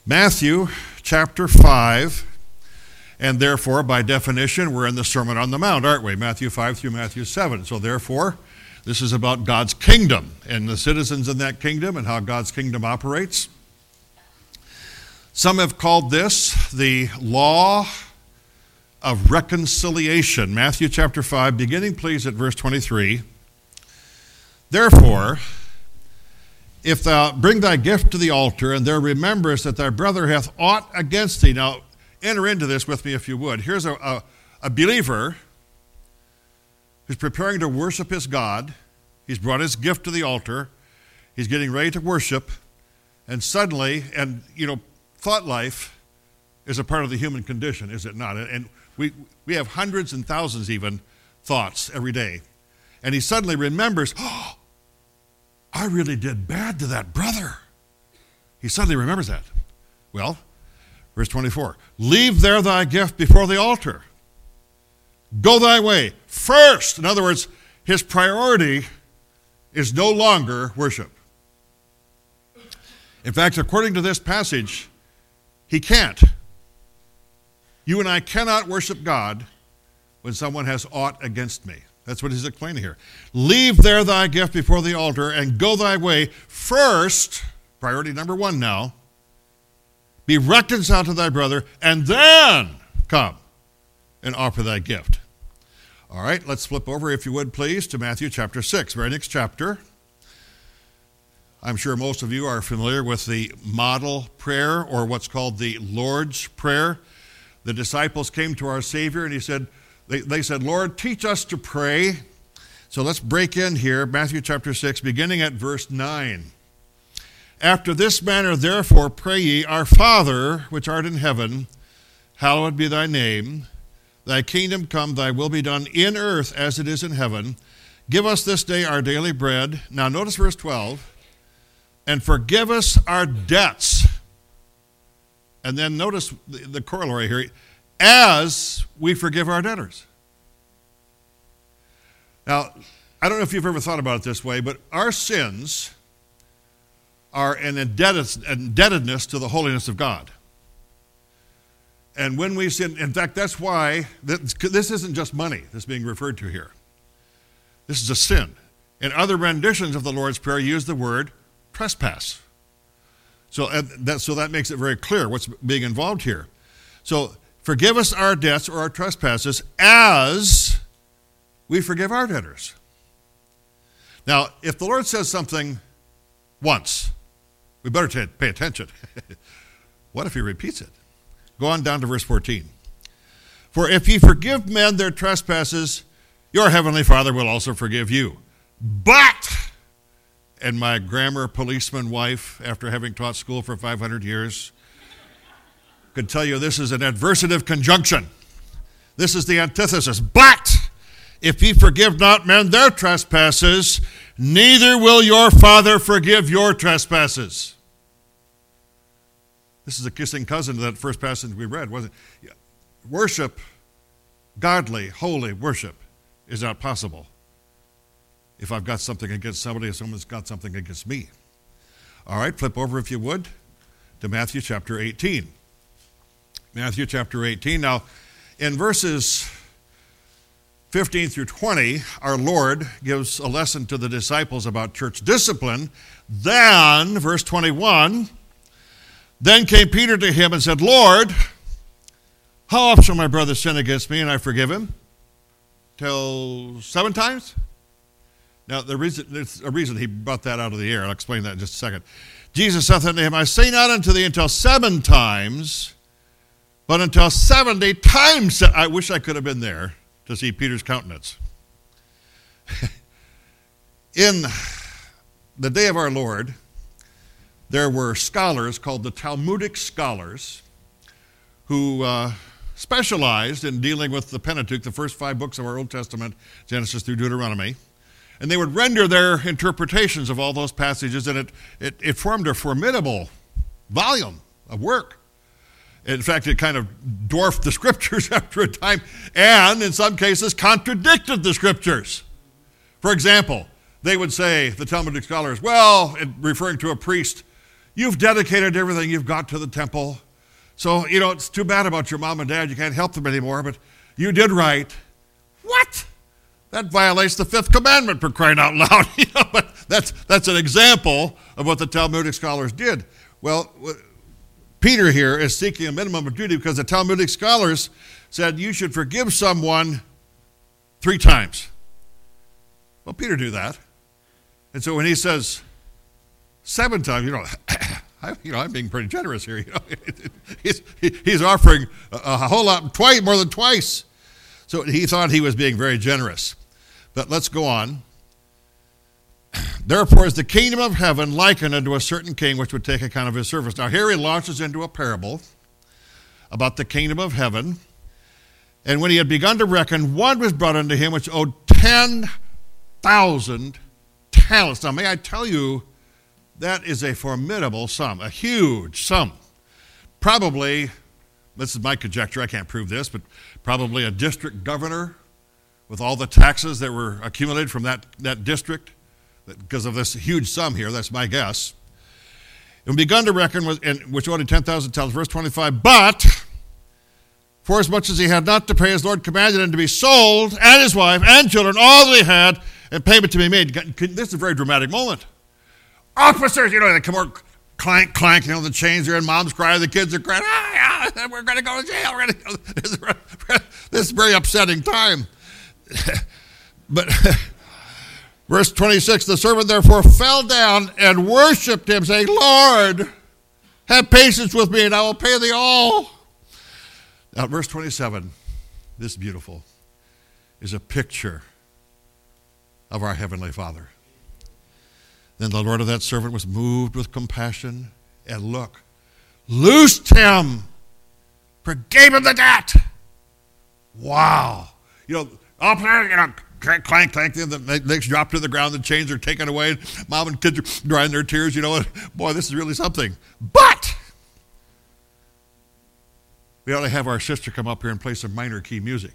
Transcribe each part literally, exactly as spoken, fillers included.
Matthew chapter five, and therefore, by definition, we're in the Sermon on the Mount, aren't we? Matthew five through Matthew seven. So therefore, this is about God's kingdom and the citizens in that kingdom and how God's kingdom operates. Some have called this the law of reconciliation. Matthew chapter five, beginning please at verse twenty-three. Therefore, if thou bring thy gift to the altar, and there rememberest that thy brother hath aught against thee. Now, enter into this with me if you would. Here's a, a, a believer who's preparing to worship his God. He's brought his gift to the altar. He's getting ready to worship. And suddenly, and you know, thought life is a part of the human condition, is it not? And we, we have hundreds and thousands even thoughts every day. And he suddenly remembers, oh, I really did bad to that brother. He suddenly remembers that. Well, verse twenty-four, leave there thy gift before the altar. Go thy way first. In other words, his priority is no longer worship. In fact, according to this passage, he can't. You and I cannot worship God when someone has aught against me. That's what he's explaining here. Leave there thy gift before the altar and go thy way. First, priority number one now, be reconciled to thy brother, and then come and offer thy gift. All right, let's flip over, if you would, please, to Matthew chapter six, very next chapter. I'm sure most of you are familiar with the model prayer, or what's called the Lord's Prayer. The disciples came to our Savior, and he said, They, they said, Lord, teach us to pray. So let's break in here, Matthew chapter six, beginning at verse nine. After this manner, therefore, pray ye, Our Father, which art in heaven, hallowed be thy name. Thy kingdom come, thy will be done in earth as it is in heaven. Give us this day our daily bread. Now notice verse twelve. And forgive us our debts. And then notice the, the corollary here. As we forgive our debtors. Now, I don't know if you've ever thought about it this way, but our sins are an indebtedness to the holiness of God. And when we sin, in fact, that's why, this isn't just money that's being referred to here. This is a sin. And other renditions of the Lord's Prayer use the word trespass. So that, so that makes it very clear what's being involved here. So, forgive us our debts or our trespasses as we forgive our debtors. Now, if the Lord says something once, we better t- pay attention. What if he repeats it? Go on down to verse fourteen. For if ye forgive men their trespasses, your heavenly Father will also forgive you. But, and my grammar policeman wife, after having taught school for five hundred years, could tell you this is an adversative conjunction. This is the antithesis. But if ye forgive not men their trespasses, neither will your Father forgive your trespasses. This is a kissing cousin to that first passage we read, wasn't it? Worship, godly, holy worship, is not possible if I've got something against somebody or someone's got something against me. All right, flip over, if you would, to Matthew chapter eighteen. Matthew chapter eighteen. Now, in verses fifteen through twenty, our Lord gives a lesson to the disciples about church discipline. Then, verse twenty-one, then came Peter to him and said, Lord, how oft shall my brother sin against me and I forgive him? Till seven times? Now, the reason, there's a reason he brought that out of the air. I'll explain that in just a second. Jesus saith unto him, I say not unto thee until seven times, but until seventy times. I wish I could have been there to see Peter's countenance. In the day of our Lord, there were scholars called the Talmudic scholars who uh, specialized in dealing with the Pentateuch, the first five books of our Old Testament, Genesis through Deuteronomy. And they would render their interpretations of all those passages, and it, it, it formed a formidable volume of work. In fact, it kind of dwarfed the scriptures after a time, and in some cases contradicted the scriptures. For example, they would say, the Talmudic scholars, well, referring to a priest, You've dedicated everything you've got to the temple. So, you know, it's too bad about your mom and dad. You can't help them anymore, but you did right. What? That violates the fifth commandment, for crying out loud. You know, but that's, that's an example of what the Talmudic scholars did. Well, Peter here is seeking a minimum of duty because the Talmudic scholars said you should forgive someone three times. Well, Peter knew that. And so when he says seven times, you know, I, you know, I'm being pretty generous here. You know, he's, he's offering a, a whole lot, twice, more than twice. So he thought he was being very generous. But let's go on. Therefore is the kingdom of heaven likened unto a certain king which would take account of his servants. Now here he launches into a parable about the kingdom of heaven. And when he had begun to reckon, one was brought unto him which owed ten thousand talents. Now may I tell you, that is a formidable sum, a huge sum. Probably, this is my conjecture, I can't prove this, but probably a district governor with all the taxes that were accumulated from that, that district because of this huge sum here. That's my guess. And begun to reckon, was, and, which owed him ten thousand talents, verse twenty-five, but forasmuch as he had not to pay, his Lord commanded him to be sold, and his wife, and children, all that he had, and payment to be made. This is a very dramatic moment. Officers, you know, they come over, clank, clank, you know, the chains are in, mom's crying, the kids are crying, ah, ah, we're going to go to jail. We're going to this, is, this is a very upsetting time. But verse twenty-six, the servant therefore fell down and worshipped him, saying, Lord, have patience with me, and I will pay thee all. Now, verse twenty-seven, this beautiful, is a picture of our Heavenly Father. Then the Lord of that servant was moved with compassion, and look, loosed him, forgave him the debt. Wow. You know, up there, you know, clank, clank, clank, the legs drop to the ground, the chains are taken away, and mom and kids are drying their tears, you know, and boy, this is really something. But we ought to have our sister come up here and play some minor key music.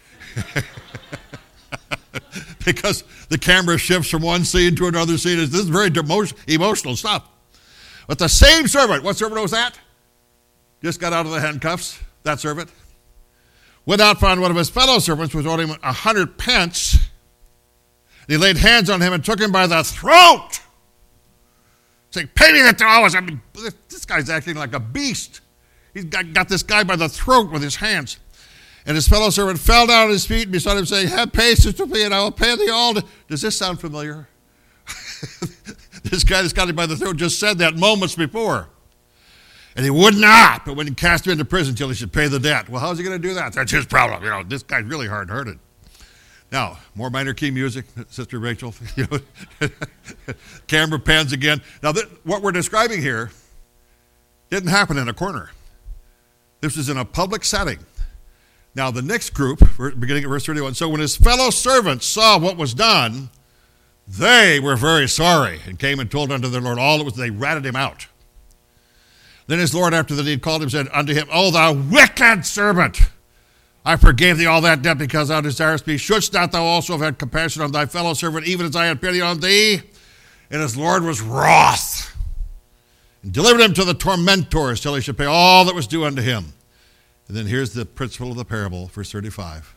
Because the camera shifts from one scene to another scene. This is very emotional stuff. But the same servant, what servant was that? Just got out of the handcuffs, that servant. Went out, found one of his fellow servants, was owed him a hundred pence. And he laid hands on him and took him by the throat, saying, pay me the dollars. I mean, this guy's acting like a beast. He's got, got this guy by the throat with his hands. And his fellow servant fell down at his feet and besought him, saying, have patience with me, and I will pay thee all. Does this sound familiar? This guy that's got him by the throat just said that moments before. And he would not, but when he cast him into prison till he should pay the debt. Well, how's he going to do that? That's his problem. You know, this guy's really hard-hearted. Now, more minor key music, Sister Rachel. You know, camera pans again. Now, th- what we're describing here didn't happen in a corner. This was in a public setting. Now, the next group, beginning at verse thirty-one, so when his fellow servants saw what was done, they were very sorry and came and told unto their Lord all that was, they ratted him out. Then his Lord, after that he had called him, said unto him, O thou wicked servant, I forgave thee all that debt because thou desirest me. Shouldst not thou also have had compassion on thy fellow servant, even as I had pity on thee? And his Lord was wroth, and delivered him to the tormentors till he should pay all that was due unto him. And then here's the principle of the parable, verse thirty-five.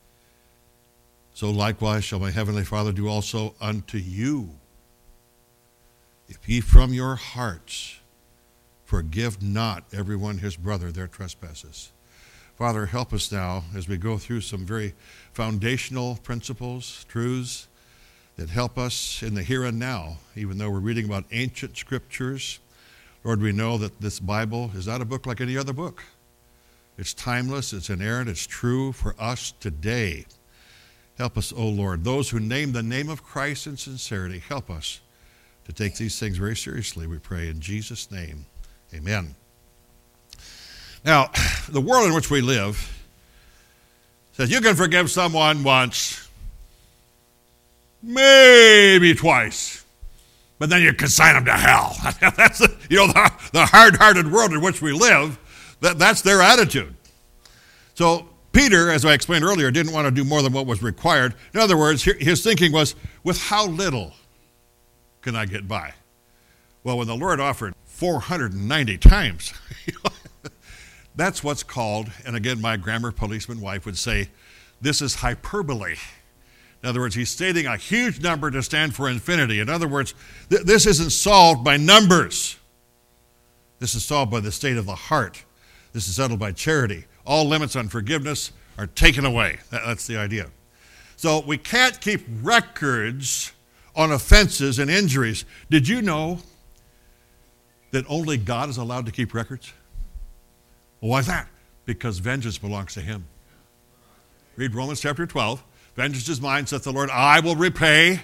So likewise shall my heavenly Father do also unto you, if ye from your hearts forgive not everyone his brother their trespasses. Father, help us now as we go through some very foundational principles, truths that help us in the here and now, even though we're reading about ancient scriptures. Lord, we know that this Bible is not a book like any other book. It's timeless, it's inerrant, it's true for us today. Help us, O Lord. Those who name the name of Christ in sincerity, help us to take these things very seriously, we pray in Jesus' name. Amen. Now, the world in which we live says you can forgive someone once, maybe twice, but then you consign them to hell. That's the, you know, the, the hard-hearted world in which we live. That, that's their attitude. So Peter, as I explained earlier, didn't want to do more than what was required. In other words, his thinking was, with how little can I get by? Well, when the Lord offered four hundred ninety times. That's what's called, and again, my grammar policeman wife would say, this is hyperbole. In other words, he's stating a huge number to stand for infinity. In other words, th- this isn't solved by numbers. This is solved by the state of the heart. This is settled by charity. All limits on forgiveness are taken away. That, that's the idea. So we can't keep records on offenses and injuries. Did you know that only God is allowed to keep records? Well, why is that? Because vengeance belongs to him. Read Romans chapter twelve. Vengeance is mine, saith the Lord, I will repay.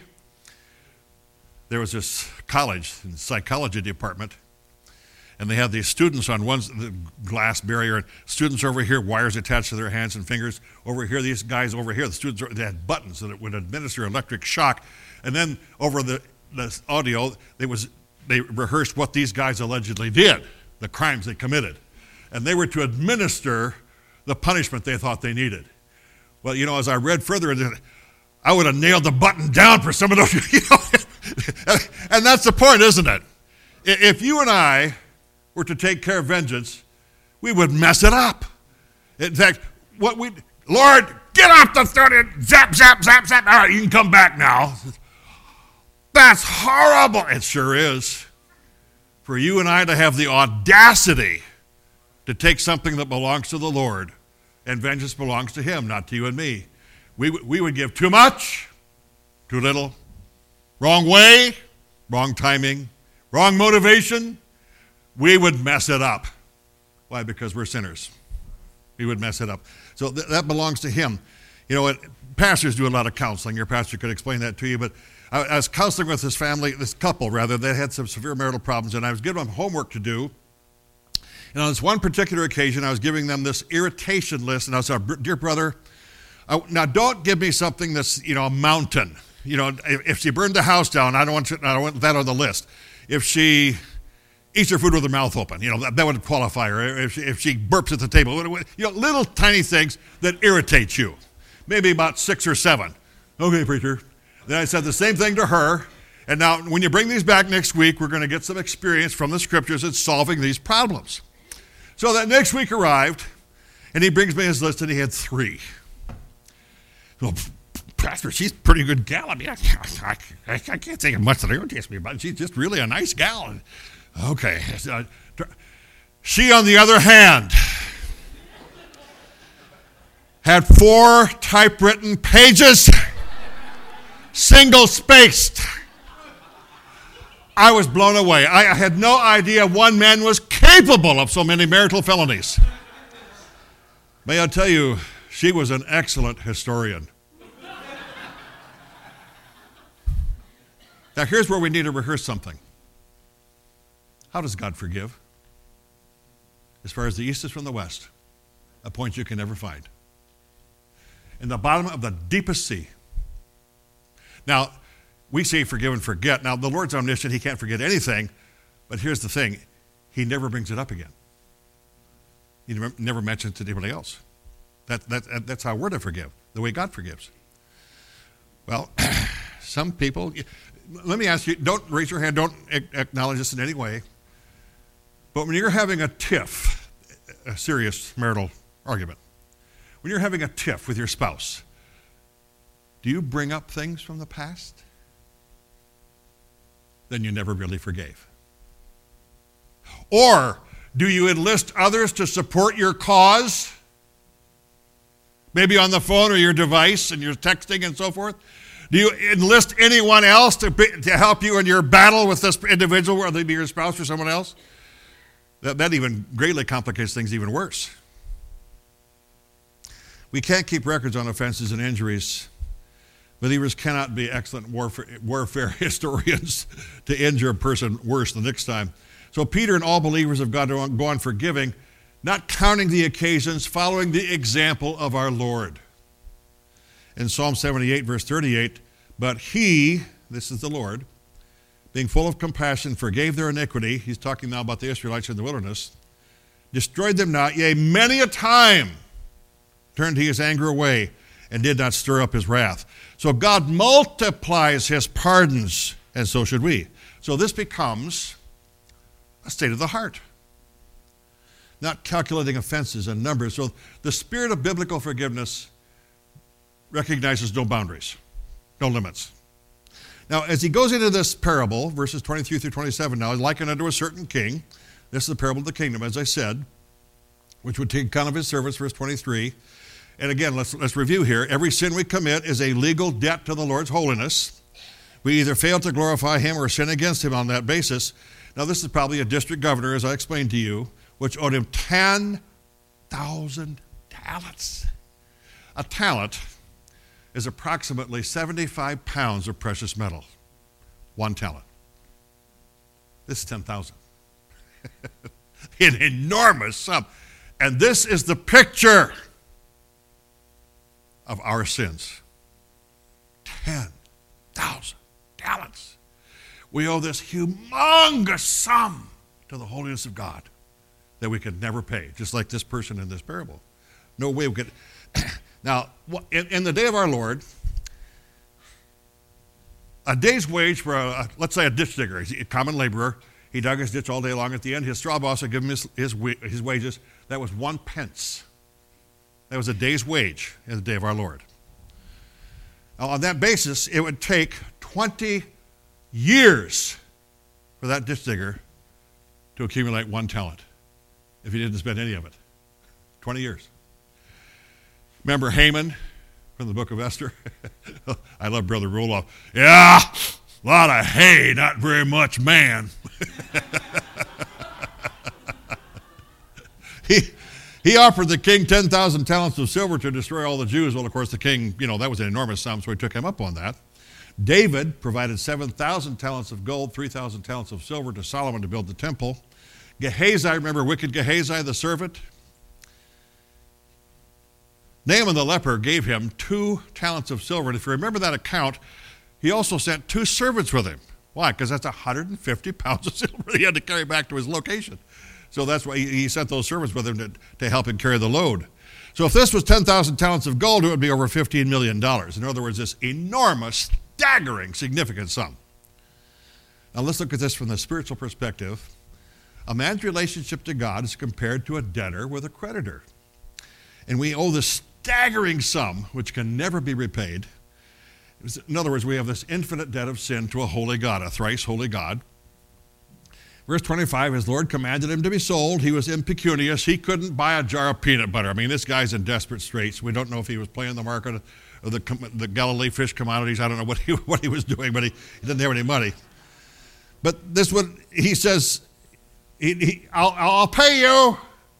There was this college in the psychology department, and they had these students on one the glass barrier, and students over here, wires attached to their hands and fingers. Over here, these guys over here, the students, they had buttons that would administer electric shock. And then over the, the audio, they, was, they rehearsed what these guys allegedly did, the crimes they committed. And they were to administer the punishment they thought they needed. Well, you know, as I read further, I would have nailed the button down for some of those, you know. And that's the point, isn't it? If you and I were to take care of vengeance, we would mess it up. In fact, what we, Lord, get off the thirty, zap, zap, zap, zap. All right, you can come back now. That's horrible. It sure is. For you and I to have the audacity to take something that belongs to the Lord, and vengeance belongs to him, not to you and me. We, we would give too much, too little, wrong way, wrong timing, wrong motivation. We would mess it up. Why? Because we're sinners. We would mess it up. So th- that belongs to him. You know what? Pastors do a lot of counseling. Your pastor could explain that to you. But I, I was counseling with this family, this couple rather, that had some severe marital problems, and I was giving them homework to do. And on this one particular occasion, I was giving them this irritation list, and I said, dear brother, I, now don't give me something that's, you know, a mountain. You know, if, if she burned the house down, I don't want you, I don't want that on the list. If she eats her food with her mouth open, you know, that, that would qualify her. If she, if she burps at the table, you know, little tiny things that irritate you. Maybe about six or seven. Okay, preacher. Then I said the same thing to her. And now, when you bring these back next week, we're going to get some experience from the scriptures in solving these problems. So that next week arrived, and he brings me his list, and he had three. Well, Pastor, she's a pretty good gal. I mean, I, I, I can't think of much that irritates me about it. She's just really a nice gal. Okay. She, on the other hand, had four typewritten pages, single-spaced. I was blown away. I had no idea one man was capable of so many marital felonies. May I tell you, she was an excellent historian. Now, here's where we need to rehearse something. How does God forgive? As far as the east is from the west, a point you can never find. In the bottom of the deepest sea. Now, we say forgive and forget. Now, the Lord's omniscient. He can't forget anything. But here's the thing. He never brings it up again. He never, never mentions it to anybody else. That, that, that's how we're to forgive, the way God forgives. Well, some people, let me ask you, don't raise your hand, don't acknowledge this in any way. But when you're having a tiff, a serious marital argument, when you're having a tiff with your spouse, do you bring up things from the past? Then you never really forgave. Or do you enlist others to support your cause? Maybe on the phone or your device and you're texting and so forth? Do you enlist anyone else to, be, to help you in your battle with this individual, whether they be your spouse or someone else? That, that even greatly complicates things even worse. We can't keep records on offenses and injuries. Believers cannot be excellent warfare, warfare historians to injure a person worse the next time. So Peter and all believers of God go on forgiving, not counting the occasions, following the example of our Lord. In Psalm seventy-eight, verse thirty-eight, but he, this is the Lord, being full of compassion, forgave their iniquity. He's talking now about the Israelites in the wilderness. Destroyed them not, yea, many a time turned he his anger away and did not stir up his wrath. So God multiplies his pardons, and so should we. So this becomes a state of the heart, not calculating offenses and numbers. So the spirit of biblical forgiveness recognizes no boundaries, no limits. Now, as he goes into this parable, verses twenty-three through twenty-seven, now, likened unto a certain king. This is the parable of the kingdom, as I said, which would take account of his servants, verse twenty-three. And again, let's, let's review here. Every sin we commit is a legal debt to the Lord's holiness. We either fail to glorify him or sin against him on that basis. Now, this is probably a district governor, as I explained to you, which owed him ten thousand talents. A talent is approximately seventy-five pounds of precious metal. One talent. This is ten thousand. An enormous sum. And this is the picture of our sins. ten thousand talents. We owe this humongous sum to the holiness of God that we could never pay, just like this person in this parable. No way we could. Now, in, in the day of our Lord, a day's wage for, a, let's say, a ditch digger, he's a common laborer. He dug his ditch all day long. At the end, his straw boss would give him his, his, his wages. That was one pence. That was a day's wage in the day of our Lord. Now, on that basis, it would take twenty years for that ditch digger to accumulate one talent if he didn't spend any of it. twenty years. Remember Haman from the book of Esther? I love Brother Roloff. Yeah, a lot of hay, not very much man. he, he offered the king ten thousand talents of silver to destroy all the Jews. Well, of course, the king, you know, that was an enormous sum, so he took him up on that. David provided seven thousand talents of gold, three thousand talents of silver to Solomon to build the temple. Gehazi, remember wicked Gehazi, the servant? Naaman the leper gave him two talents of silver. And if you remember that account, he also sent two servants with him. Why? Because that's one hundred fifty pounds of silver he had to carry back to his location. So that's why he, he sent those servants with him to, to help him carry the load. So if this was ten thousand talents of gold, it would be over fifteen million dollars. In other words, this enormous, staggering, significant sum. Now let's look at this from the spiritual perspective. A man's relationship to God is compared to a debtor with a creditor. And we owe this staggering sum, which can never be repaid. In other words, we have this infinite debt of sin to a holy God, a thrice holy God. Verse twenty-five, his Lord commanded him to be sold. He was impecunious. He couldn't buy a jar of peanut butter. I mean, this guy's in desperate straits. We don't know if he was playing the market of the, the Galilee fish commodities. I don't know what he, what he was doing, but he, he didn't have any money. But this one, he says, he, he, I'll, I'll pay you.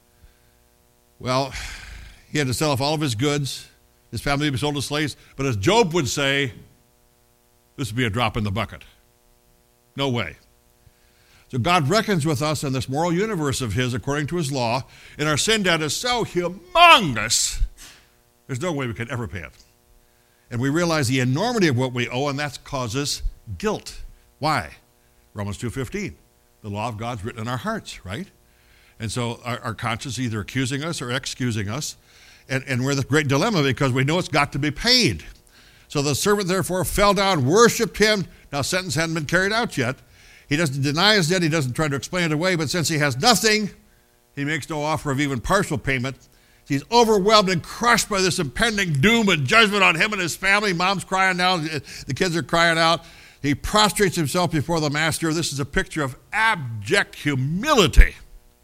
Well, he had to sell off all of his goods. His family would be sold as slaves. But as Job would say, this would be a drop in the bucket. No way. So God reckons with us in this moral universe of his according to his law, and our sin debt is so humongous, there's no way we could ever pay it. And we realize the enormity of what we owe, and that causes guilt. Why? Romans two fifteen. The law of God's written in our hearts, right? And so our, our conscience is either accusing us or excusing us. And, and we're in this great dilemma because we know it's got to be paid. So the servant therefore fell down, worshiped him. Now, sentence hadn't been carried out yet. He doesn't deny his debt. He doesn't try to explain it away. But since he has nothing, he makes no offer of even partial payment. He's overwhelmed and crushed by this impending doom and judgment on him and his family. Mom's crying now. The kids are crying out. He prostrates himself before the master. This is a picture of abject humility.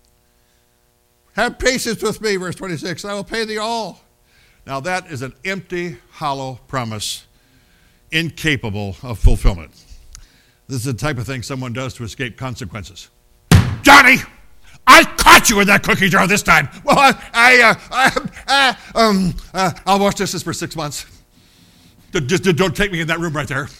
Have patience with me, verse twenty-six, I will pay thee all. Now that is an empty, hollow promise, incapable of fulfillment. This is the type of thing someone does to escape consequences. Johnny, I caught you in that cookie jar this time. Well, I, I, uh, I uh, um, uh, I'll watch this for six months. Just don't take me in that room right there.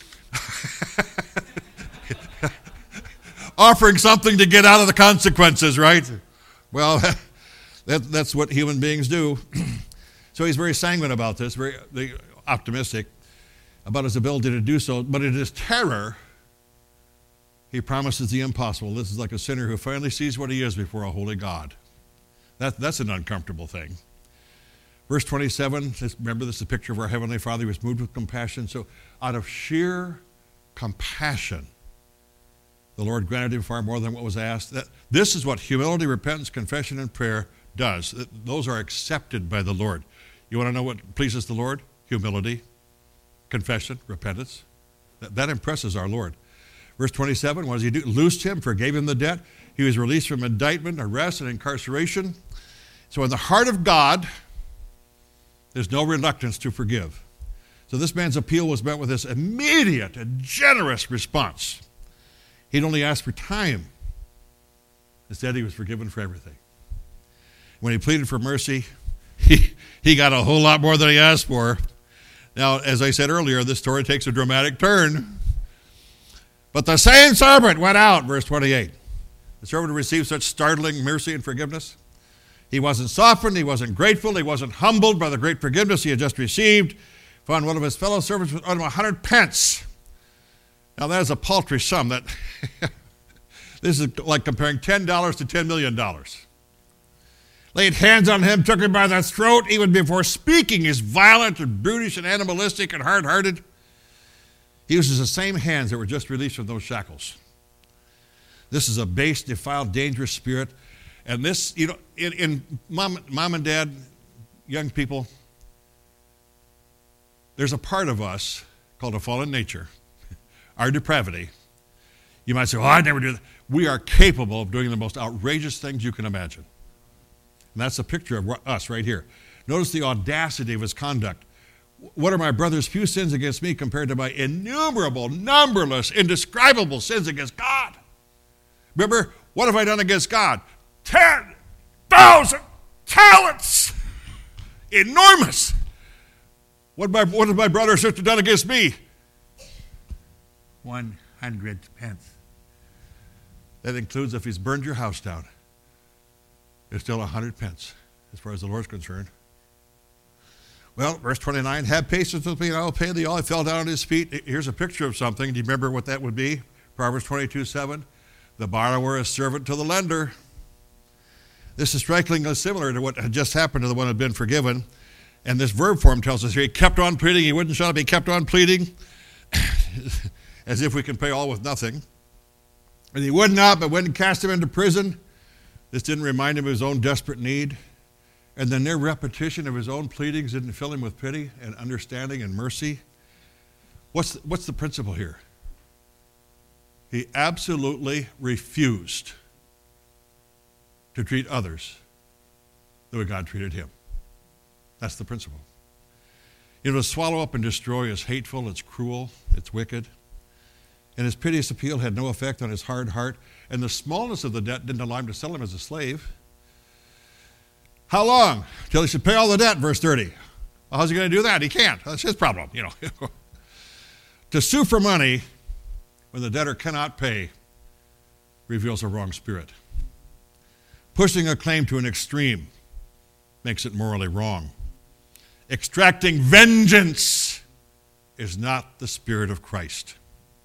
Offering something to get out of the consequences, right? Well, that, that's what human beings do. So he's very sanguine about this, very, very optimistic about his ability to do so. But in his terror, he promises the impossible. This is like a sinner who finally sees what he is before a holy God. That, that's an uncomfortable thing. Verse twenty-seven, remember this is a picture of our Heavenly Father. He was moved with compassion. So out of sheer compassion, The Lord granted him far more than what was asked. That, this is what humility, repentance, confession, and prayer does. Those are accepted by the Lord. You want to know what pleases the Lord? Humility, confession, repentance. That, that impresses our Lord. Verse twenty-seven, what does he do? Loosed him, forgave him the debt. He was released from indictment, arrest, and incarceration. So in the heart of God, there's no reluctance to forgive. So this man's appeal was met with this immediate and generous response. He'd only asked for time. Instead, he was forgiven for everything. When he pleaded for mercy, he, he got a whole lot more than he asked for. Now, as I said earlier, this story takes a dramatic turn. But the same servant went out, verse twenty-eight. The servant who received such startling mercy and forgiveness. He wasn't softened, he wasn't grateful, he wasn't humbled by the great forgiveness he had just received. Found one of his fellow servants with owed him a hundred pence. Now that is a paltry sum. That this is like comparing ten dollars to ten million dollars. Laid hands on him, took him by the throat, even before speaking. He's violent and brutish and animalistic and hard-hearted. He uses the same hands that were just released from those shackles. This is a base, defiled, dangerous spirit. And this, you know, in, in mom, mom and dad, young people, there's a part of us called a fallen nature, our depravity. You might say, oh, I'd never do that. We are capable of doing the most outrageous things you can imagine. And that's a picture of us right here. Notice the audacity of his conduct. What are my brother's few sins against me compared to my innumerable, numberless, indescribable sins against God? Remember, what have I done against God? Ten thousand talents! Enormous! What, my, what has my brother or sister done against me? One hundred pence. That includes if he's burned your house down. There's still a hundred pence as far as the Lord's concerned. Well, verse twenty-nine, have patience with me and I will pay thee all. He fell down at his feet. Here's a picture of something. Do you remember what that would be? Proverbs twenty-two seven. The borrower is servant to the lender. This is strikingly similar to what had just happened to the one who had been forgiven. And this verb form tells us here, he kept on pleading. He wouldn't shut up. He kept on pleading as if we can pay all with nothing. And he would not, but when he cast him into prison, this didn't remind him of his own desperate need. And the near repetition of his own pleadings didn't fill him with pity and understanding and mercy. What's the, what's the principle here? He absolutely refused to treat others the way God treated him. That's the principle. You know, to swallow up and destroy is hateful, it's cruel, it's wicked. And his piteous appeal had no effect on his hard heart, and the smallness of the debt didn't allow him to sell him as a slave. How long? Till he should pay all the debt, verse thirty. Well, how's he going to do that? He can't. That's his problem, you know. To sue for money when the debtor cannot pay reveals a wrong spirit. Pushing a claim to an extreme makes it morally wrong. Extracting vengeance is not the spirit of Christ.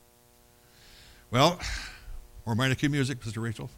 Well, more Meineke music, Sister Rachel.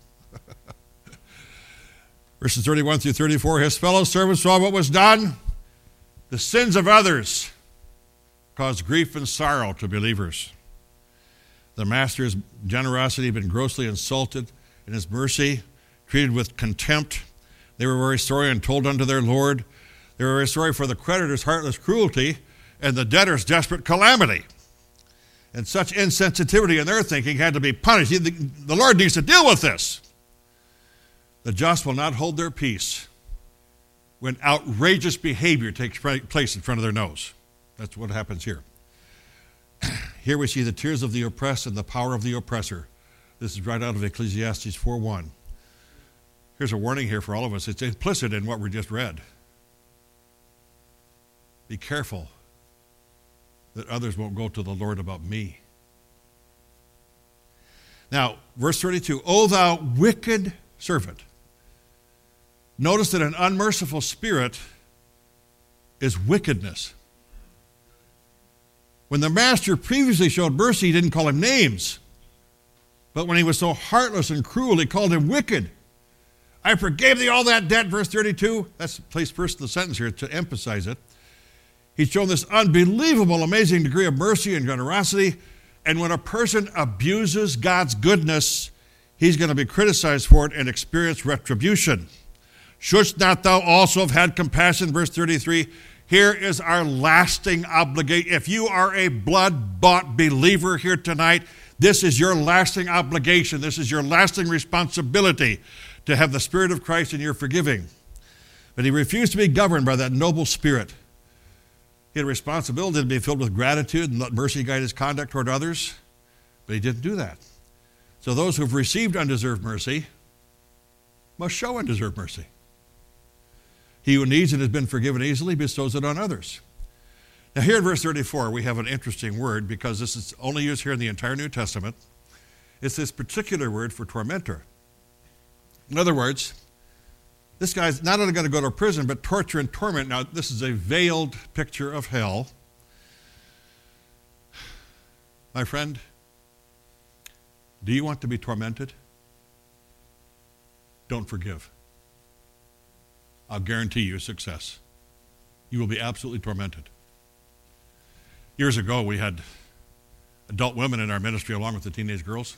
Verses thirty-one through thirty-four, his fellow servants saw what was done. The sins of others caused grief and sorrow to believers. The master's generosity had been grossly insulted, and his mercy treated with contempt. They were very sorry and told unto their Lord. They were very sorry for the creditor's heartless cruelty and the debtor's desperate calamity. And such insensitivity in their thinking had to be punished. The, the Lord needs to deal with this. The just will not hold their peace when outrageous behavior takes place in front of their nose. That's what happens here. Here we see the tears of the oppressed and the power of the oppressor. This is right out of Ecclesiastes four one. Here's a warning here for all of us. It's implicit in what we just read. Be careful that others won't go to the Lord about me. Now, verse thirty-two, O thou wicked servant. Notice that an unmerciful spirit is wickedness. When the master previously showed mercy, he didn't call him names. But when he was so heartless and cruel, he called him wicked. I forgave thee all that debt, verse thirty-two. That's placed first in the sentence here to emphasize it. He's shown this unbelievable, amazing degree of mercy and generosity. And when a person abuses God's goodness, he's going to be criticized for it and experience retribution. Shouldst not thou also have had compassion? Verse thirty-three. Here is our lasting obligation. If you are a blood-bought believer here tonight, this is your lasting obligation. This is your lasting responsibility to have the Spirit of Christ in your forgiving. But he refused to be governed by that noble spirit. He had a responsibility to be filled with gratitude and let mercy guide his conduct toward others, but he didn't do that. So those who have received undeserved mercy must show undeserved mercy. He who needs and has been forgiven easily bestows it on others. Now here in verse thirty-four, we have an interesting word because this is only used here in the entire New Testament. It's this particular word for tormentor. In other words, this guy's not only going to go to prison, but torture and torment. Now, this is a veiled picture of hell. My friend, do you want to be tormented? Don't forgive. I'll guarantee you success. You will be absolutely tormented. Years ago, we had adult women in our ministry along with the teenage girls.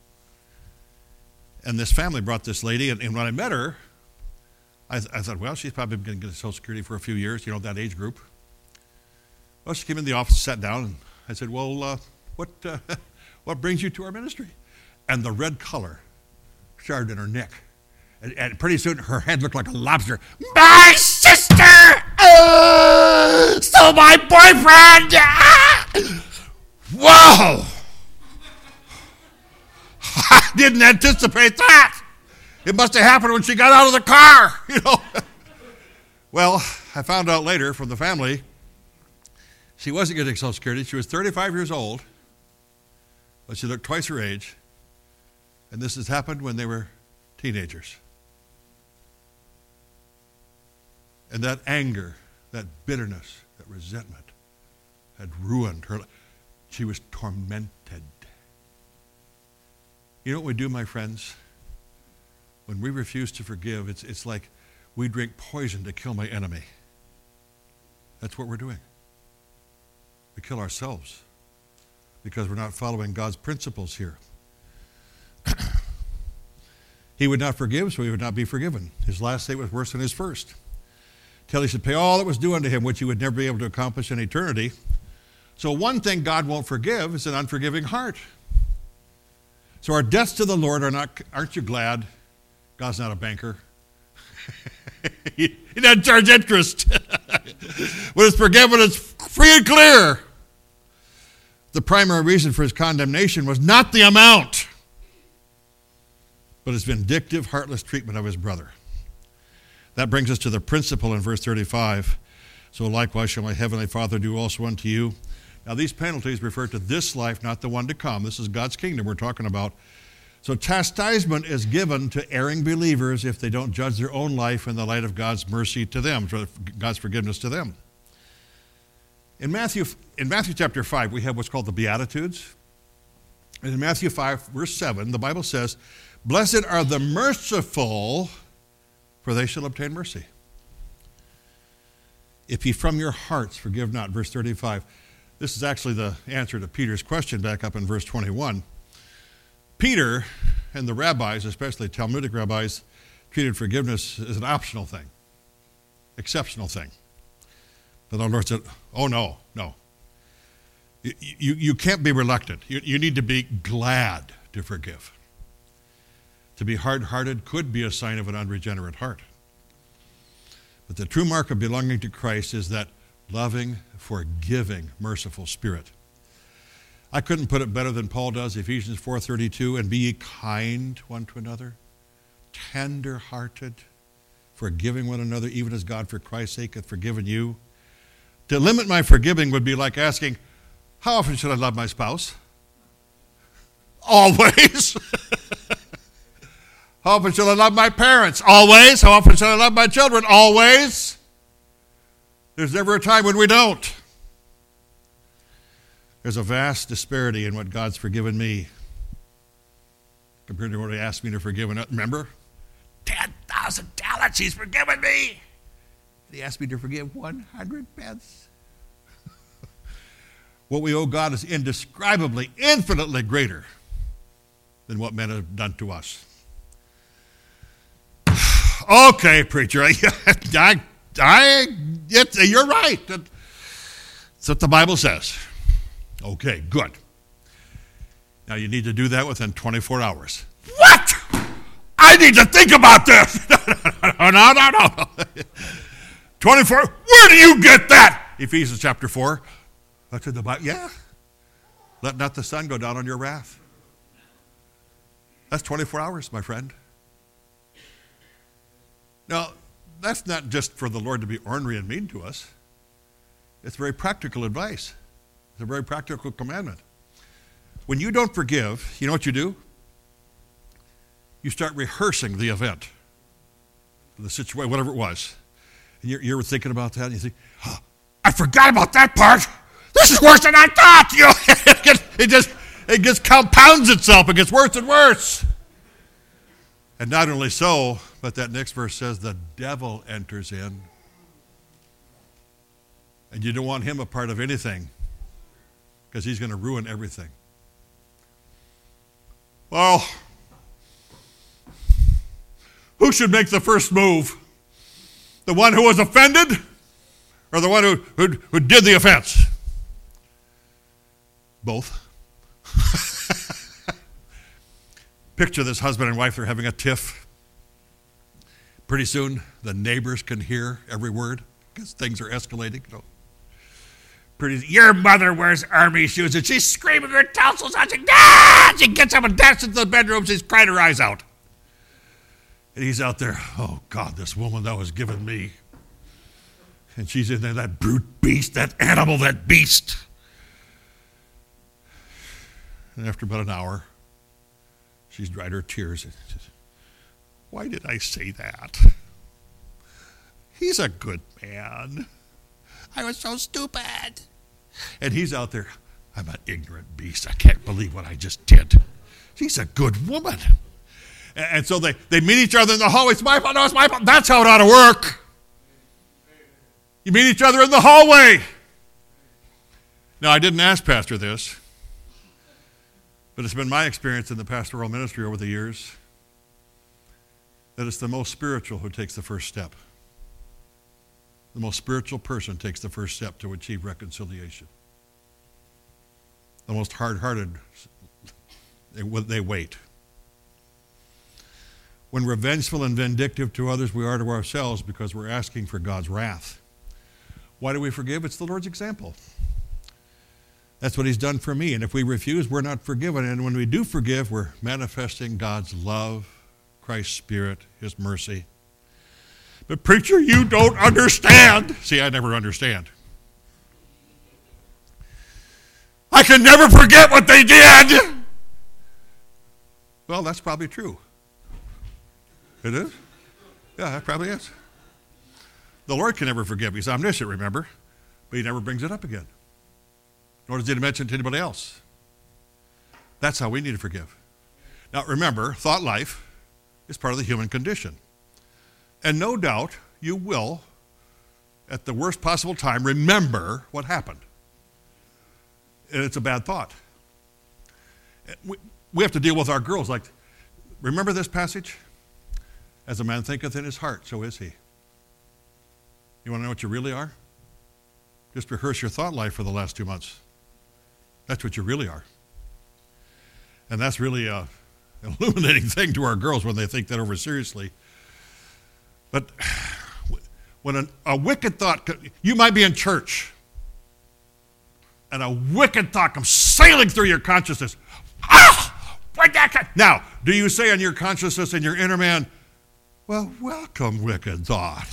And this family brought this lady, and, and when I met her, I, th- I thought, well, she's probably going to get Social Security for a few years, you know, that age group. Well, she came in the office, sat down, and I said, well, uh, what, uh, what brings you to our ministry? And the red color started in her neck. And, and pretty soon, her head looked like a lobster. My sister! Uh, so my boyfriend! Ah! Whoa! I didn't anticipate that. It must have happened when she got out of the car, you know. Well, I found out later from the family, she wasn't getting Social Security. She was thirty-five years old, but she looked twice her age. And this has happened when they were teenagers. And that anger, that bitterness, that resentment had ruined her life. She was tormented. You know what we do, my friends? When we refuse to forgive, it's, it's like we drink poison to kill my enemy. That's what we're doing. We kill ourselves because we're not following God's principles here. He would not forgive, so he would not be forgiven. His last state was worse than his first. Till he should pay all that was due unto him, which he would never be able to accomplish in eternity. So one thing God won't forgive is an unforgiving heart. So our debts to the Lord are not, aren't you glad God's not a banker? he, he doesn't charge interest. When it's forgiven, it's free and clear. The primary reason for his condemnation was not the amount, but his vindictive, heartless treatment of his brother. That brings us to the principle in verse thirty-five. So likewise shall my heavenly Father do also unto you. Now these penalties refer to this life, not the one to come. This is God's kingdom we're talking about. So chastisement is given to erring believers if they don't judge their own life in the light of God's mercy to them, God's forgiveness to them. In Matthew, in Matthew chapter five, we have what's called the Beatitudes. And in Matthew five, verse seven, the Bible says, blessed are the merciful, for they shall obtain mercy. If ye from your hearts forgive not, verse thirty-five. This is actually the answer to Peter's question back up in verse twenty-one. Peter and the rabbis, especially Talmudic rabbis, treated forgiveness as an optional thing, exceptional thing. But our Lord said, oh, no, no. You, you, you can't be reluctant. You, you need to be glad to forgive. To be hard-hearted could be a sign of an unregenerate heart. But the true mark of belonging to Christ is that loving, forgiving, merciful spirit. I couldn't put it better than Paul does, Ephesians four thirty-two, and be ye kind one to another, tender-hearted, forgiving one another, even as God for Christ's sake hath forgiven you. To limit my forgiving would be like asking, how often should I love my spouse? Always. How often should I love my parents? Always. How often should I love my children? Always. There's never a time when we don't. There's a vast disparity in what God's forgiven me compared to what he asked me to forgive. Remember? ten thousand talents he's forgiven me. He asked me to forgive one hundred pence. what we owe God is indescribably, infinitely greater than what men have done to us. Okay, preacher, I, I, I it, you're right. That's what the Bible says. Okay, good. Now you need to do that within twenty-four hours. What? I need to think about this. no, no, no, no. twenty-four, where do you get that? Ephesians chapter four. That's in the Bible. Yeah. Let not the sun go down on your wrath. That's twenty-four hours, my friend. Now, that's not just for the Lord to be ornery and mean to us. It's very practical advice. It's a very practical commandment. When you don't forgive, you know what you do? You start rehearsing the event, the situation, whatever it was. And you're, you're thinking about that, and you think, oh, I forgot about that part. This is worse than I thought. You know, it, gets, it just it just compounds itself. It gets worse and worse. And not only so, but that next verse says the devil enters in. And you don't want him a part of anything because he's going to ruin everything. Well, who should make the first move? The one who was offended or the one who, who, who did the offense? Both. Picture this husband and wife, they're having a tiff. Pretty soon, the neighbors can hear every word because things are escalating. You know. Pretty, your mother wears army shoes and she's screaming her tonsils out. She, ah! She gets up and dashes into the bedroom. She's crying her eyes out. And he's out there, oh God, this woman that was given me. And she's in there, that brute beast, that animal, that beast. And after about an hour, she's dried her tears and says, why did I say that? He's a good man. I was so stupid. And he's out there, I'm an ignorant beast. I can't believe what I just did. She's a good woman. And so they, they meet each other in the hallway. It's my fault, no, it's my fault. That's how it ought to work. You meet each other in the hallway. Now, I didn't ask Pastor this, but it's been my experience in the pastoral ministry over the years that it's the most spiritual who takes the first step. The most spiritual person takes the first step to achieve reconciliation. The most hard-hearted, they, they wait. When we're vengeful and vindictive to others, we are to ourselves because we're asking for God's wrath. Why do we forgive? It's the Lord's example. That's what he's done for me. And if we refuse, we're not forgiven. And when we do forgive, we're manifesting God's love, Christ's Spirit, his mercy. But preacher, you don't understand. See, I never understand. I can never forget what they did. Well, that's probably true. It is? Yeah, that probably is. The Lord can never forgive. He's omniscient, remember? But he never brings it up again. Nor does he mention it to anybody else. That's how we need to forgive. Now, remember, thought life is part of the human condition. And no doubt you will, at the worst possible time, remember what happened. And it's a bad thought. We, we have to deal with our girls like, remember this passage? As a man thinketh in his heart, so is he. You want to know what you really are? Just rehearse your thought life for the last two months. That's what you really are. And that's really a, an illuminating thing to our girls when they think that over seriously. But when an, a wicked thought, you might be in church, and a wicked thought comes sailing through your consciousness. Ah! Now, do you say in your consciousness, in your inner man, well, welcome, wicked thought.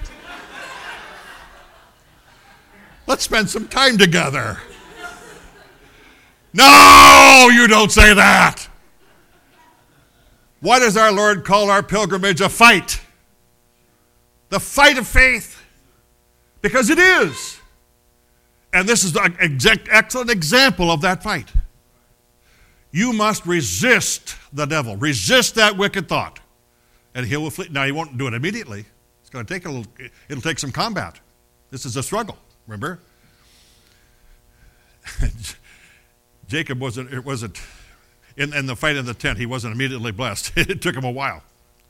Let's spend some time together. No, you don't say that. Why does our Lord call our pilgrimage a fight? The fight of faith. Because it is. And this is an exact, excellent example of that fight. You must resist the devil. Resist that wicked thought. And he will flee. Now, he won't do it immediately. It's going to take a little, it'll take some combat. This is a struggle, remember? Jacob wasn't, it wasn't, in, in the fight in the tent, he wasn't immediately blessed. It took him a while.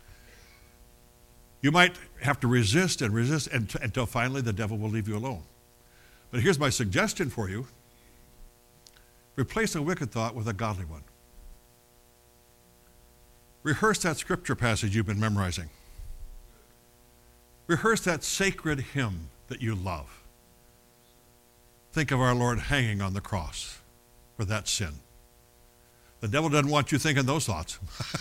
You might have to resist and resist until finally the devil will leave you alone. But here's my suggestion for you. Replace a wicked thought with a godly one. Rehearse that scripture passage you've been memorizing. Rehearse that sacred hymn that you love. Think of our Lord hanging on the cross for that sin. The devil doesn't want you thinking those thoughts.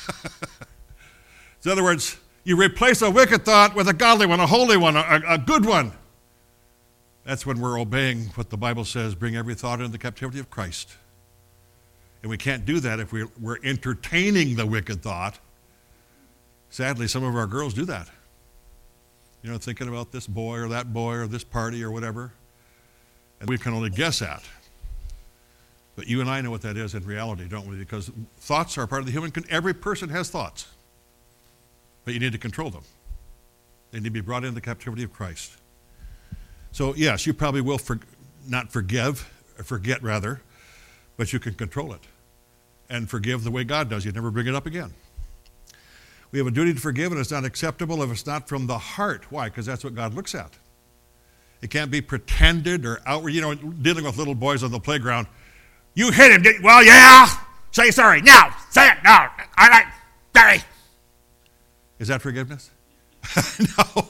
In other words, you replace a wicked thought with a godly one, a holy one, a, a good one. That's when we're obeying what the Bible says, bring every thought into the captivity of Christ. And we can't do that if we're, we're entertaining the wicked thought. Sadly, some of our girls do that. You know, thinking about this boy or that boy or this party or whatever. And we can only guess at. But you and I know what that is in reality, don't we? Because thoughts are part of the human, con- every person has thoughts. But you need to control them. They need to be brought into the captivity of Christ. So yes, you probably will for, not forgive, forget rather, but you can control it. And forgive the way God does. You never bring it up again. We have a duty to forgive, and it's not acceptable if it's not from the heart. Why? Because that's what God looks at. It can't be pretended or outward. You know, dealing with little boys on the playground. You hit him, didn't you? Well, yeah. Say sorry. Now. Say it. No. I like sorry. Is that forgiveness? No.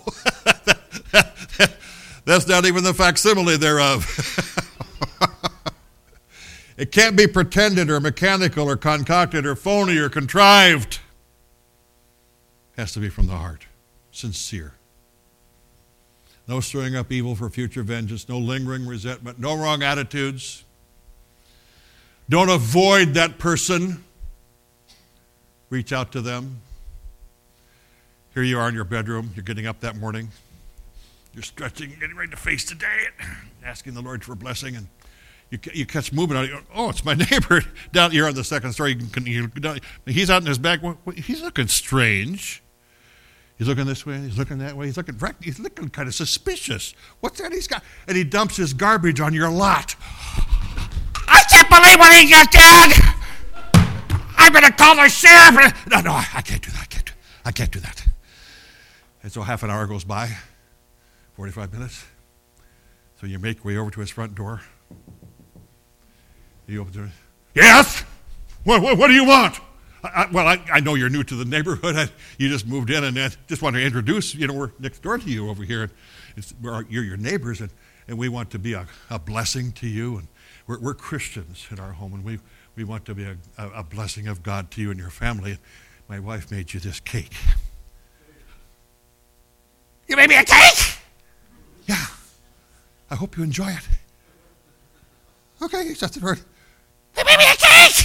That's not even the facsimile thereof. It can't be pretended or mechanical or concocted or phony or contrived. It has to be from the heart. Sincere. No stirring up evil for future vengeance. No lingering resentment. No wrong attitudes. Don't avoid that person. Reach out to them. Here you are in your bedroom. You're getting up that morning. You're stretching, getting ready to face the day, asking the Lord for a blessing, and you you catch movement. You go, oh, it's my neighbor down here on the second story. You can, you, he's out in his back. He's looking strange. He's looking this way. He's looking that way. He's looking. He's looking kind of suspicious. What's that he's got? And he dumps his garbage on your lot. I can't believe what he just did. I'm going to call the sheriff. No, no, I can't do that. I can't do. I can't do that. And so half an hour goes by. forty-five minutes. So you make your way over to his front door. He opens it. Yes? What, what, what do you want? I, I, well, I, I know you're new to the neighborhood. I, you just moved in and uh, just want to introduce, you know, we're next door to you over here. It's, we're, you're your neighbors, and, and we want to be a, a blessing to you. And we're, we're Christians in our home, and we, we want to be a, a, a blessing of God to you and your family. My wife made you this cake. You made me a cake? Yeah. I hope you enjoy it. Okay, that's the word. They made me a cake!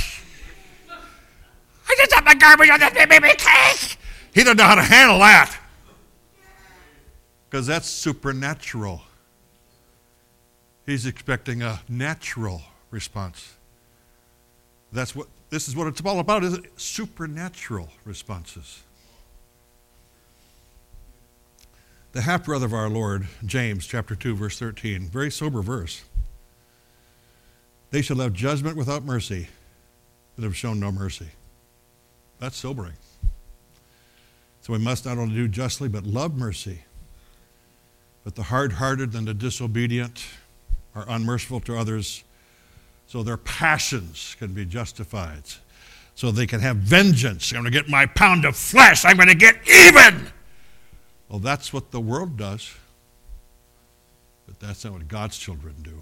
I just have my garbage on this. They made me a cake! He doesn't know how to handle that. Because that's supernatural. He's expecting a natural response. That's what this is what it's all about, isn't it? Supernatural responses. The half-brother of our Lord, James chapter two, verse thirteen, very sober verse. They shall have judgment without mercy that have shown no mercy. That's sobering. So we must not only do justly, but love mercy. But the hard-hearted and the disobedient are unmerciful to others, so their passions can be justified. So they can have vengeance. I'm going to get my pound of flesh. I'm going to get even. Well, that's what the world does. But that's not what God's children do.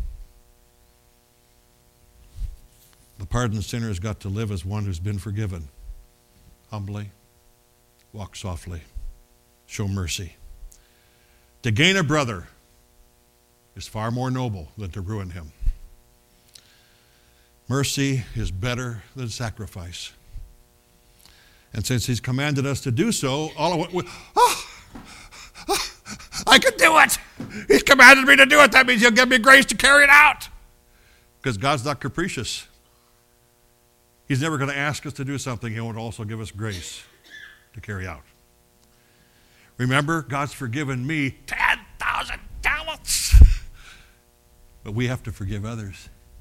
The pardoned sinner has got to live as one who's been forgiven. Humbly, walk softly, show mercy. To gain a brother is far more noble than to ruin him. Mercy is better than sacrifice. And since he's commanded us to do so, all of what, oh, oh, I can do it. He's commanded me to do it. That means he'll give me grace to carry it out. Because God's not capricious. He's never going to ask us to do something he won't also give us grace to carry out. Remember, God's forgiven me ten thousand talents. But we have to forgive others.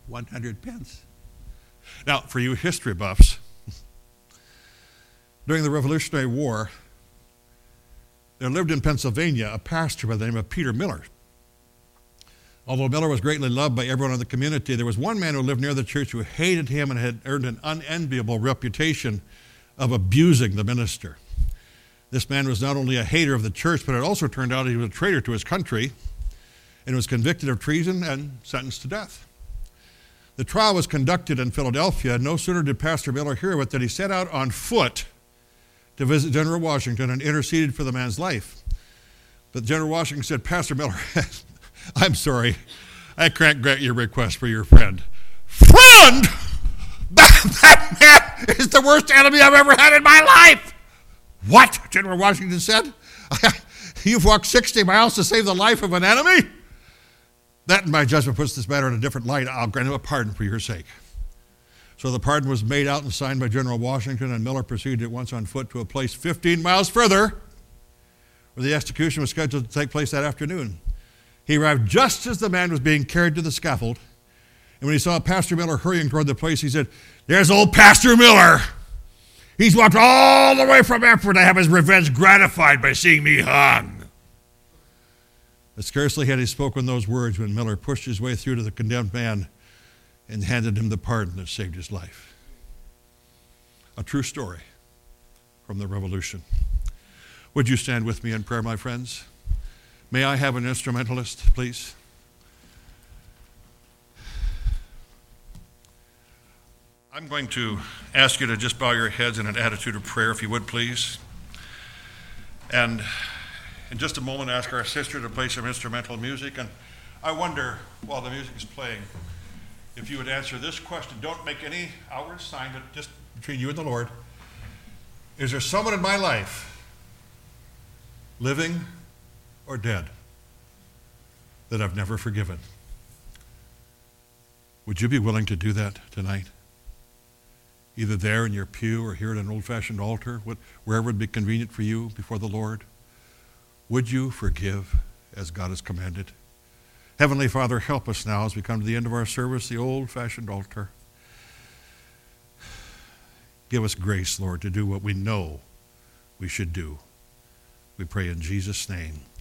one hundred pence. Now, for you history buffs, during the Revolutionary War, there lived in Pennsylvania a pastor by the name of Peter Miller. Although Miller was greatly loved by everyone in the community, there was one man who lived near the church who hated him and had earned an unenviable reputation of abusing the minister. This man was not only a hater of the church, but it also turned out he was a traitor to his country and was convicted of treason and sentenced to death. The trial was conducted in Philadelphia, and no sooner did Pastor Miller hear of it than he set out on foot to visit General Washington and interceded for the man's life. But General Washington said, Pastor Miller, I'm sorry, I can't grant your request for your friend. Friend? That, that man is the worst enemy I've ever had in my life. What? General Washington said. You've walked sixty miles to save the life of an enemy? That, in my judgment, puts this matter in a different light. I'll grant him a pardon for your sake. So the pardon was made out and signed by General Washington, and Miller proceeded at once on foot to a place fifteen miles further, where the execution was scheduled to take place that afternoon. He arrived just as the man was being carried to the scaffold, and when he saw Pastor Miller hurrying toward the place, he said, there's old Pastor Miller. He's walked all the way from Erfurt to have his revenge gratified by seeing me hung. But scarcely had he spoken those words when Miller pushed his way through to the condemned man and handed him the pardon that saved his life. A true story from the Revolution. Would you stand with me in prayer, my friends? May I have an instrumentalist, please? I'm going to ask you to just bow your heads in an attitude of prayer, if you would, please. And in just a moment, ask our sister to play some instrumental music. And I wonder, while the music is playing, if you would answer this question. Don't make any outward sign, but just between you and the Lord. Is there someone in my life, living or dead, that I've never forgiven? Would you be willing to do that tonight? Either there in your pew or here at an old-fashioned altar, wherever would be convenient for you before the Lord. Would you forgive as God has commanded? Heavenly Father, help us now as we come to the end of our service, the old-fashioned altar. Give us grace, Lord, to do what we know we should do. We pray in Jesus' name.